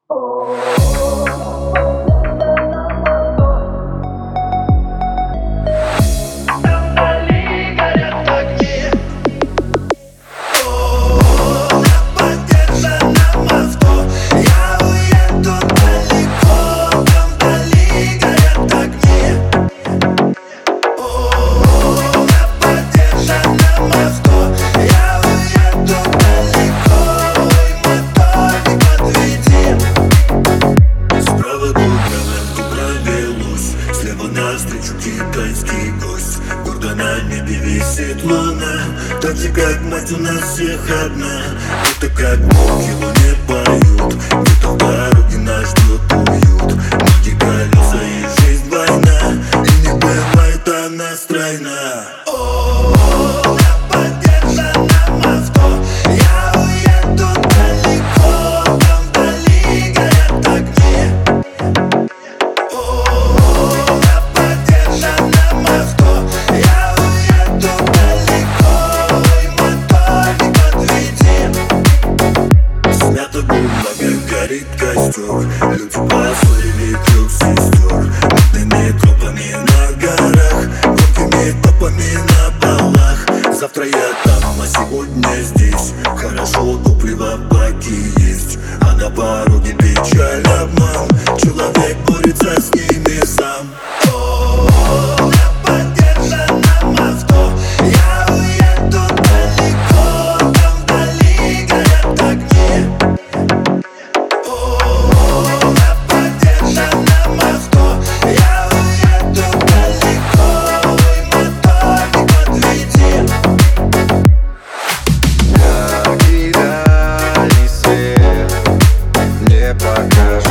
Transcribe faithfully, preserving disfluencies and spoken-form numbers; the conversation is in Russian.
Навстречу китайский гость. Гордо на небе висит луна, так же как мать у нас всех одна. Это как волки в луне поют, где-то в дороге нас ждет уют. Ноги колеса и жизнь война, и не бывает она стройна. О-о-о, на подержанном авто я уеду далеко, там вдали горят огни. Горит костер, люди поссорили трех сестер. Мутными тропами на горах, громкими топами на балах. Завтра я там, а сегодня здесь. Хорошо, топливо в баке есть, а на пороге печаль, обман. Человек борется с ними сам. О-о-о, на подержанном авто я уеду далеко, там вдали горят огни. Покажи.